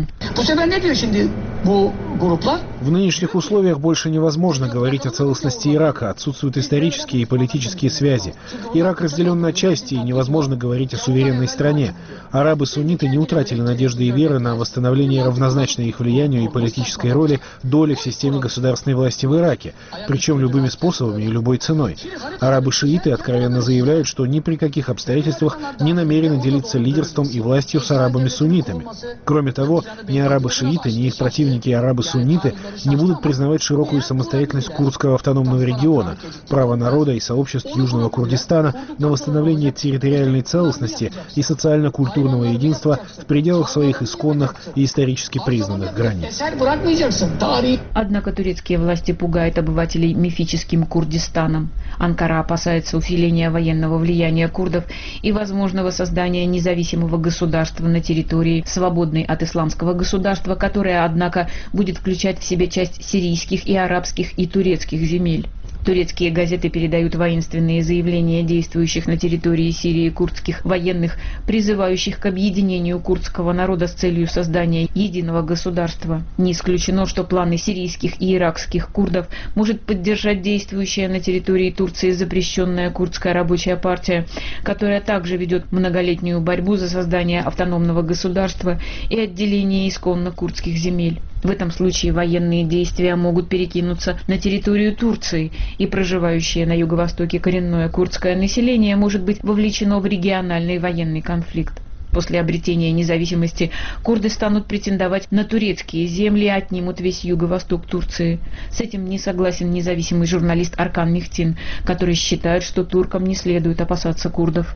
В нынешних условиях больше невозможно говорить о целостности Ирака, отсутствуют исторические и политические связи. Ирак разделен на части, и невозможно говорить о суверенной стране. Арабы-сунниты не утратили надежды и веры на восстановление равнозначной их влиянию и политической роли доли в системе государственной власти в Ираке, причем любыми способами и любой ценой. Арабы-шииты откровенно заявляют, что ни при каких обстоятельствах не намерены делиться лидерством и властью с арабами-суннитами. Кроме того, ни арабы-шииты, ни их противники арабы-сунниты не будут признавать широкую самостоятельность курдского автономного региона, право народа и сообществ Южного Курдистана на восстановление территориальной целостности и социально-культурного единства в пределах своих исконных и исторически признанных границ. Однако турецкие власти пугают обывателей мифическим Курдистаном. Анкара опасается усиления военного влияния курдов и возможного создания независимого государства на территории, свободной от исламского государства, которое, однако, будет включать в себя часть сирийских и арабских и турецких земель. Турецкие газеты передают воинственные заявления действующих на территории Сирии курдских военных, призывающих к объединению курдского народа с целью создания единого государства. Не исключено, что планы сирийских и иракских курдов может поддержать действующая на территории Турции запрещенная курдская рабочая партия, которая также ведет многолетнюю борьбу за создание автономного государства и отделение исконно курдских земель. В этом случае военные действия могут перекинуться на территорию Турции, и проживающее на юго-востоке коренное курдское население может быть вовлечено в региональный военный конфликт. После обретения независимости курды станут претендовать на турецкие земли и отнимут весь юго-восток Турции. С этим не согласен независимый журналист Аркан Мехтин, который считает, что туркам не следует опасаться курдов.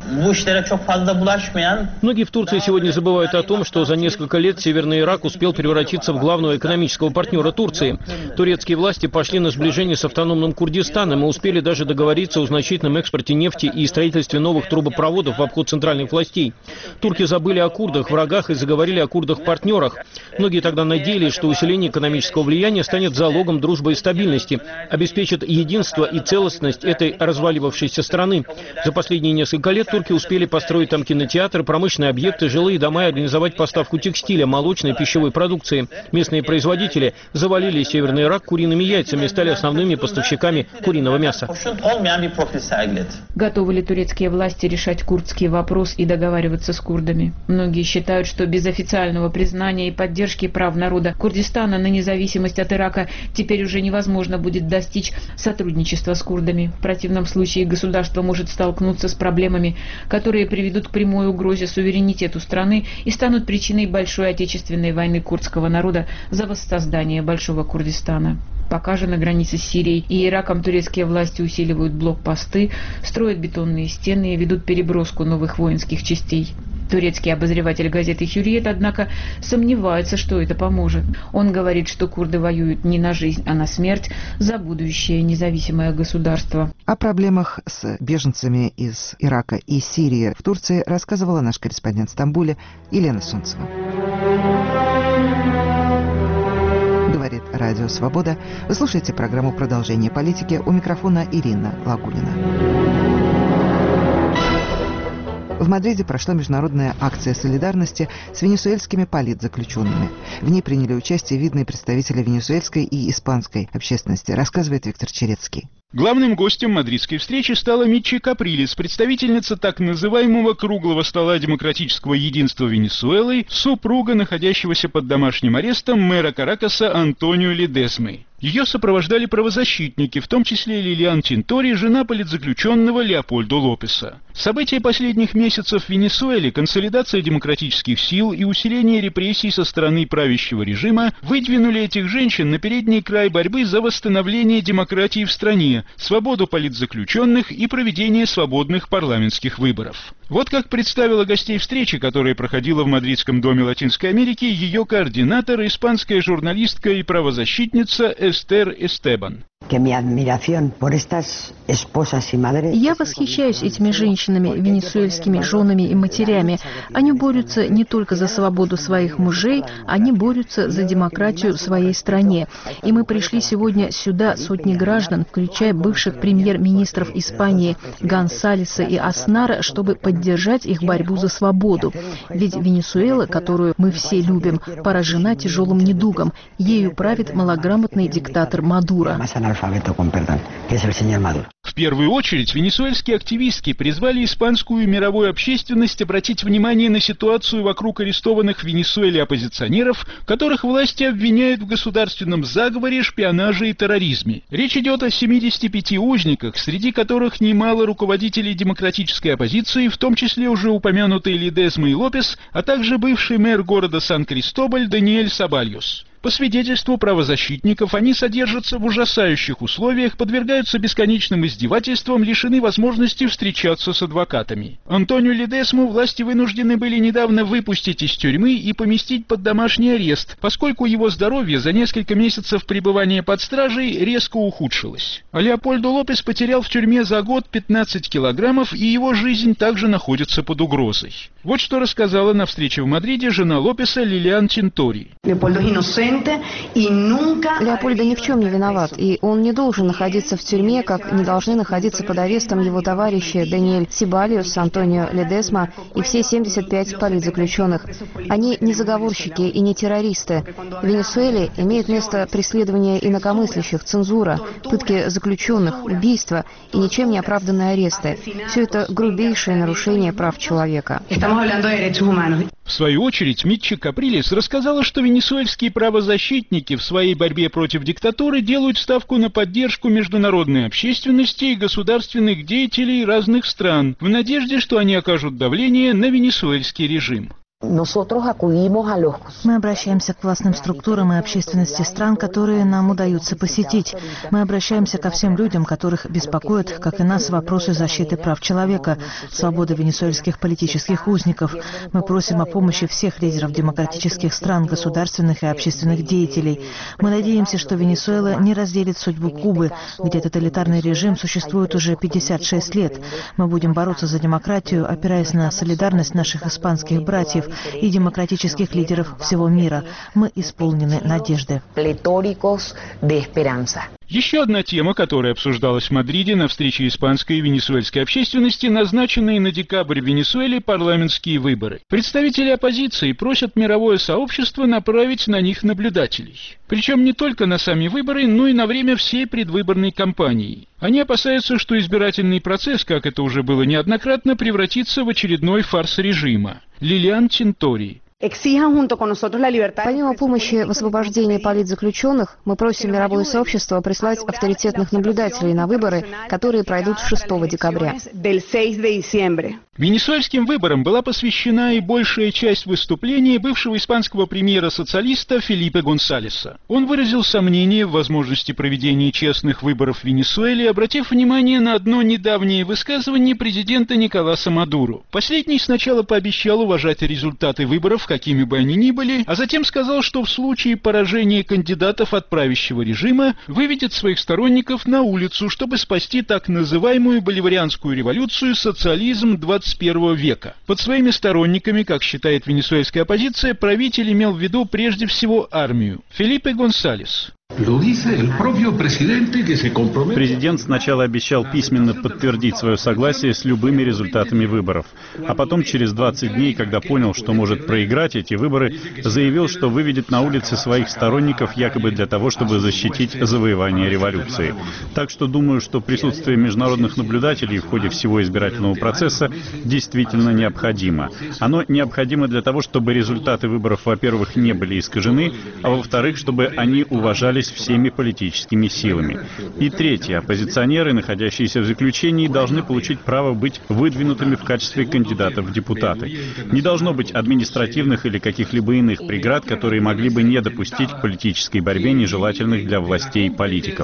Многие в Турции сегодня забывают о том, что за несколько лет Северный Ирак успел превратиться в главного экономического партнера Турции. Турецкие власти пошли на сближение с автономным Курдистаном и успели даже договориться о значительном экспорте нефти и строительстве новых трубопроводов в обход центральных властей. Турки забыли о курдах, врагах и заговорили о курдах-партнерах. Многие тогда надеялись, что усиление экономического влияния станет залогом дружбы и стабильности, обеспечит единство и целостность этой разваливавшейся страны. За последние несколько лет турки успели построить там кинотеатры, промышленные объекты, жилые дома и организовать поставку текстиля, молочной и пищевой продукции. Местные производители завалили Северный Ирак куриными яйцами и стали основными поставщиками куриного мяса. Готовы ли турецкие власти решать курдский вопрос и договариваться с курдами? Многие считают, что без официального признания и поддержки прав народа Курдистана на независимость от Ирака теперь уже невозможно будет достичь сотрудничества с курдами. В противном случае государство может столкнуться с проблемами, которые приведут к прямой угрозе суверенитету страны и станут причиной большой отечественной войны курдского народа за воссоздание Большого Курдистана. Пока же на границе с Сирией и Ираком турецкие власти усиливают блокпосты, строят бетонные стены и ведут переброску новых воинских частей. Турецкий обозреватель газеты «Хюриет», однако, сомневается, что это поможет. Он говорит, что курды воюют не на жизнь, а на смерть за будущее независимое государство. О проблемах с беженцами из Ирака и Сирии в Турции рассказывала наш корреспондент в Стамбуле Елена Сунцева. Говорит Радио Свобода. Вы слушаете программу «Продолжение политики». У микрофона Ирина Лагунина. В Мадриде прошла международная акция солидарности с венесуэльскими политзаключенными. В ней приняли участие видные представители венесуэльской и испанской общественности, рассказывает Виктор Черецкий. Главным гостем мадридской встречи стала Митчи Каприлес, представительница так называемого «круглого стола демократического единства Венесуэлы», супруга находящегося под домашним арестом мэра Каракаса Антонио Ледесмы. Ее сопровождали правозащитники, в том числе Лилиан Тинтори, жена политзаключенного Леопольдо Лопеса. События последних месяцев в Венесуэле, консолидация демократических сил и усиление репрессий со стороны правящего режима выдвинули этих женщин на передний край борьбы за восстановление демократии в стране, свободу политзаключенных и проведение свободных парламентских выборов. Вот как представила гостей встречи, которая проходила в Мадридском доме Латинской Америки, ее координатор, испанская журналистка и правозащитница Эстер Эстебан. Я восхищаюсь этими женщинами, венесуэльскими женами и матерями. Они борются не только за свободу своих мужей, они борются за демократию в своей стране. И мы пришли сегодня сюда, сотни граждан, включая бывших премьер-министров Испании Гонсалеса и Аснара, чтобы поддержать их борьбу за свободу. Ведь Венесуэла, которую мы все любим, поражена тяжелым недугом. Ею правит малограмотный диктатор Мадуро. В первую очередь, венесуэльские активистки призвали испанскую и мировую общественность обратить внимание на ситуацию вокруг арестованных в Венесуэле оппозиционеров, которых власти обвиняют в государственном заговоре, шпионаже и терроризме. Речь идет о семидесяти пяти узниках, среди которых немало руководителей демократической оппозиции, в том числе уже упомянутые Ледесма и Лопес, а также бывший мэр города Сан-Кристобаль Даниэль Сабальос. По свидетельству правозащитников, они содержатся в ужасающих условиях, подвергаются бесконечным издевательствам, лишены возможности встречаться с адвокатами. Антонио Ледесму власти вынуждены были недавно выпустить из тюрьмы и поместить под домашний арест, поскольку его здоровье за несколько месяцев пребывания под стражей резко ухудшилось. А Леопольдо Лопес потерял в тюрьме за год пятнадцать килограммов, и его жизнь также находится под угрозой. Вот что рассказала на встрече в Мадриде жена Лопеса Лилиан Тинтори. Леопольдо ни в чем не виноват, и он не должен находиться в тюрьме, как не должны находиться под арестом его товарищи Даниэль Сибальос, Антонио Ледесма и все семьдесят пять политзаключенных. Они не заговорщики и не террористы. В Венесуэле имеет место преследование инакомыслящих, цензура, пытки заключенных, убийства и ничем не оправданные аресты. Все это грубейшее нарушение прав человека. В свою очередь, Митчи Каприлес рассказала, что венесуэльские правозащитники в своей борьбе против диктатуры делают ставку на поддержку международной общественности и государственных деятелей разных стран в надежде, что они окажут давление на венесуэльский режим. Мы обращаемся к властным структурам и общественности стран, которые нам удается посетить. Мы обращаемся ко всем людям, которых беспокоят, как и нас, вопросы защиты прав человека, свободы венесуэльских политических узников. Мы просим о помощи всех лидеров демократических стран, государственных и общественных деятелей. Мы надеемся, что Венесуэла не разделит судьбу Кубы, где тоталитарный режим существует уже пятьдесят шесть лет. Мы будем бороться за демократию, опираясь на солидарность наших испанских братьев и демократических лидеров всего мира. Мы исполнены надежды. Еще одна тема, которая обсуждалась в Мадриде на встрече испанской и венесуэльской общественности, назначенные на декабрь в Венесуэле парламентские выборы. Представители оппозиции просят мировое сообщество направить на них наблюдателей. Причем не только на сами выборы, но и на время всей предвыборной кампании. Они опасаются, что избирательный процесс, как это уже было неоднократно, превратится в очередной фарс режима. Лилиан Тинтори. Помимо помощи в освобождении политзаключенных, мы просим мировое сообщество прислать авторитетных наблюдателей на выборы, которые пройдут шестого декабря. Венесуэльским выборам была посвящена и большая часть выступления бывшего испанского премьера-социалиста Фелипе Гонсалеса. Он выразил сомнение в возможности проведения честных выборов в Венесуэле, обратив внимание на одно недавнее высказывание президента Николаса Мадуро. Последний сначала пообещал уважать результаты выборов, какими бы они ни были, а затем сказал, что в случае поражения кандидатов от правящего режима выведет своих сторонников на улицу, чтобы спасти так называемую боливарианскую революцию, социализм двадцать первого века. Под своими сторонниками, как считает венесуэльская оппозиция, правитель имел в виду прежде всего армию. Фелипе Гонсалес. Президент сначала обещал письменно подтвердить свое согласие с любыми результатами выборов, а потом через двадцать дней, когда понял, что может проиграть эти выборы, заявил, что выведет на улицы своих сторонников якобы для того, чтобы защитить завоевание революции. Так что думаю, что присутствие международных наблюдателей в ходе всего избирательного процесса действительно необходимо. Оно необходимо для того, чтобы результаты выборов, во-первых, не были искажены, а во-вторых, чтобы они уважались всеми политическими силами. И третье. Оппозиционеры, находящиеся в заключении, должны получить право быть выдвинутыми в качестве кандидатов в депутаты. Не должно быть административных или каких-либо иных преград, которые могли бы не допустить к политической борьбе нежелательных для властей политиков.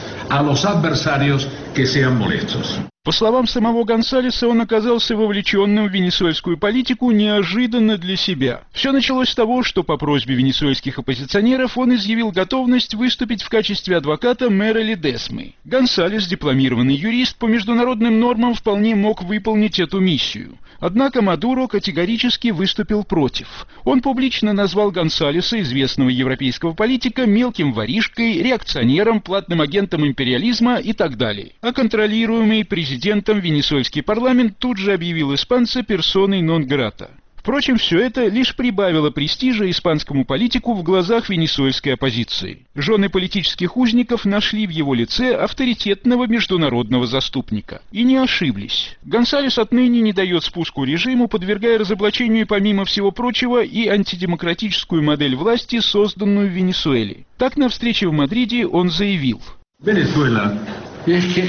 По словам самого Гонсалеса, он оказался вовлеченным в венесуэльскую политику неожиданно для себя. Все началось с того, что по просьбе венесуэльских оппозиционеров он изъявил готовность выступить в качестве адвоката мэра Ледесмы. Гонсалес, дипломированный юрист, по международным нормам вполне мог выполнить эту миссию. Однако Мадуро категорически выступил против. Он публично назвал Гонсалеса, известного европейского политика, мелким воришкой, реакционером, платным агентом империализма и так далее. А контролируемый президентом венесуэльский парламент тут же объявил испанца персоной нон-грата. Впрочем, все это лишь прибавило престижа испанскому политику в глазах венесуэльской оппозиции. Жены политических узников нашли в его лице авторитетного международного заступника. И не ошиблись. Гонсалес отныне не дает спуску режиму, подвергая разоблачению, помимо всего прочего, и антидемократическую модель власти, созданную в Венесуэле. Так, на встрече в Мадриде он заявил: В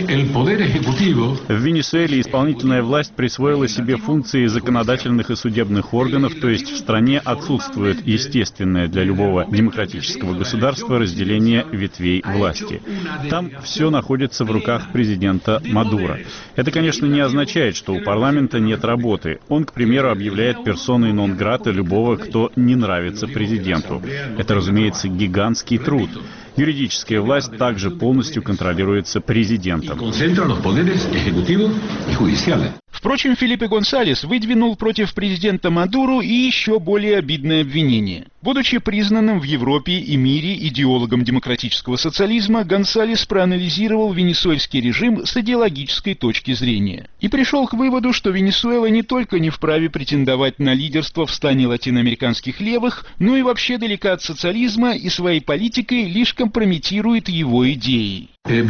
Венесуэле исполнительная власть присвоила себе функции законодательных и судебных органов, то есть в стране отсутствует естественное для любого демократического государства разделение ветвей власти. Там все находится в руках президента Мадуро. Это, конечно, не означает, что у парламента нет работы. Он, к примеру, объявляет персоной нон-грата любого, кто не нравится президенту. Это, разумеется, гигантский труд. Юридическая власть также полностью контролируется президентом. Впрочем, Фелипе Гонсалес выдвинул против президента Мадуру и еще более обидное обвинение. Будучи признанным в Европе и мире идеологом демократического социализма, Гонсалес проанализировал венесуэльский режим с идеологической точки зрения. И пришел к выводу, что Венесуэла не только не вправе претендовать на лидерство в стане латиноамериканских левых, но и вообще далека от социализма и своей политикой лишь компрометирует его идеи.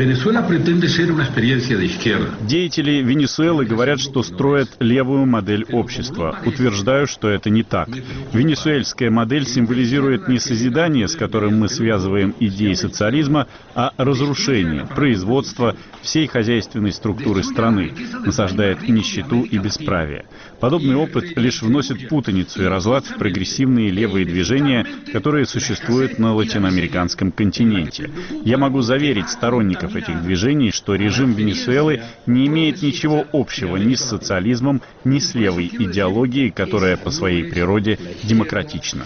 Деятели Венесуэлы говорят, что строят левую модель общества. Утверждаю, что это не так. Венесуэльская модель символизирует не созидание, с которым мы связываем идеи социализма, а разрушение, производство всей хозяйственной структуры страны, насаждает нищету и бесправие. Подобный опыт лишь вносит путаницу и разлад в прогрессивные левые движения, которые существуют на латиноамериканском континенте. Я могу заверить сторонников этих движений, что режим Венесуэлы не имеет ничего общего ни с социализмом, ни с левой идеологией, которая по своей природе демократична.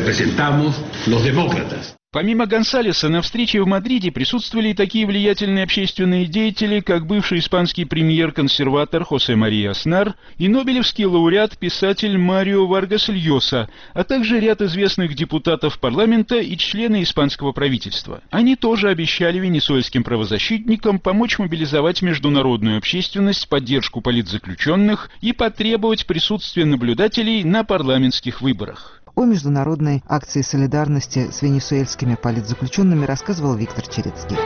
Помимо Гонсалеса, на встрече в Мадриде присутствовали и такие влиятельные общественные деятели, как бывший испанский премьер-консерватор Хосе Мария Аснар и нобелевский лауреат писатель Марио Варгас Льоса, а также ряд известных депутатов парламента и члены испанского правительства. Они тоже обещали венесуэльским правозащитникам помочь мобилизовать международную общественность в поддержку политзаключенных и потребовать присутствия наблюдателей на парламентских выборах. О международной акции солидарности с венесуэльскими политзаключенными рассказывал Виктор Черецкий.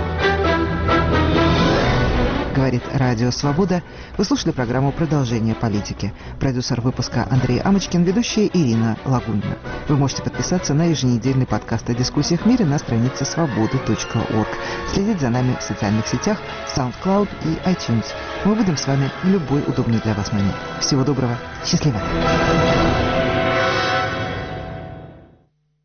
Говорит Радио Свобода. Вы слушали программу «Продолжение политики». Продюсер выпуска Андрей Амочкин, ведущая Ирина Лагунина. Вы можете подписаться на еженедельный подкаст о дискуссиях в мире на странице свобода точка орг. Следить за нами в социальных сетях, SoundCloud и iTunes. Мы будем с вами в любой удобный для вас момент. Всего доброго. Счастливо.